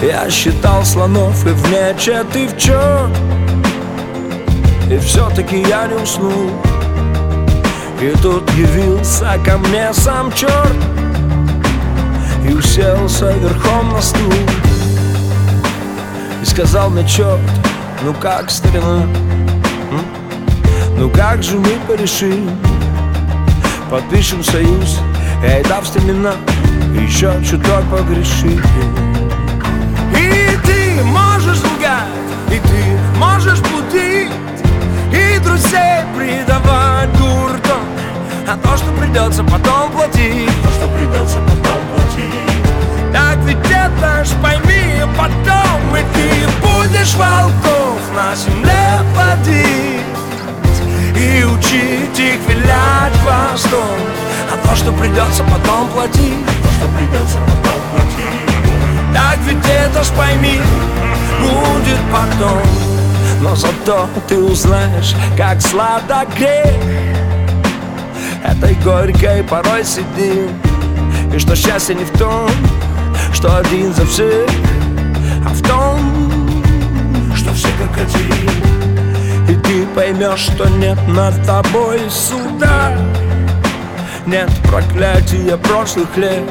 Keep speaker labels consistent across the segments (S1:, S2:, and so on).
S1: Я считал слонов и в мечет, и в чёрт, и все-таки я не уснул. И тут явился ко мне сам черт и уселся верхом на стул. И сказал мне: черт, ну как, старина, ну как же мы порешим? Подпишем союз, эй, да, в стремена, еще чуток погрешим. И ты можешь лгать, и ты можешь блудить, и друзей предавать гуртом, а то, что придется потом платить, так ведь это ж пойми потом, и ты будешь волков на земле плодить и учить их вилять хвостом, а то, что придется потом платить, так ведь это ж пойми будет потом. Но зато ты узнаешь, как сладок грех этой горькой порой сидит, и что счастье не в том, что один за всех, а в том, что все как один. И ты поймешь, что нет над тобой суда, нет проклятия прошлых лет,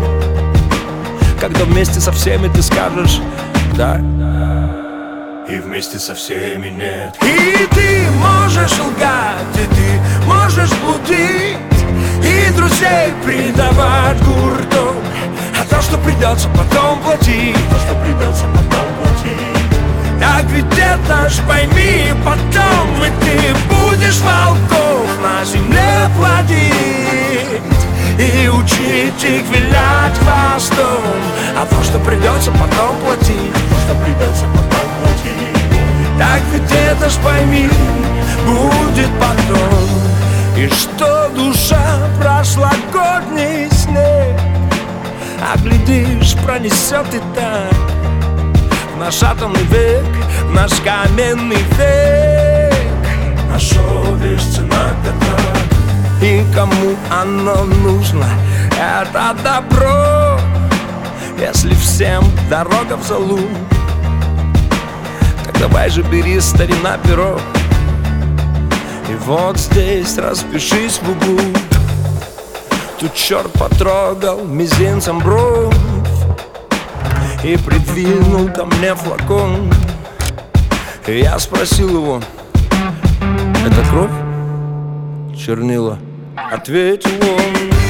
S1: когда вместе со всеми ты скажешь «да», и вместе со всеми нет. И ты можешь лгать, и ты можешь блудить, и друзей предавать гуртом, а то, что придется потом платить, так ведь это ж пойми потом, и ты будешь волков на земле плодить и учить их вилять хвостом, а то, что придется потом платить, так ведь это ж пойми будет потом. И что душа прошлогодний снег, а глядишь, пронесет и так в наш атомный век, в наш каменный век, наш совесть на пятак. И кому оно нужно, это добро, если всем дорога в залу? Так давай же бери, старина, перо, и вот здесь распишись в углу. Тут черт потрогал мизинцем бровь и придвинул ко мне флакон. И я спросил его: это кровь? Чернила? Ответил он.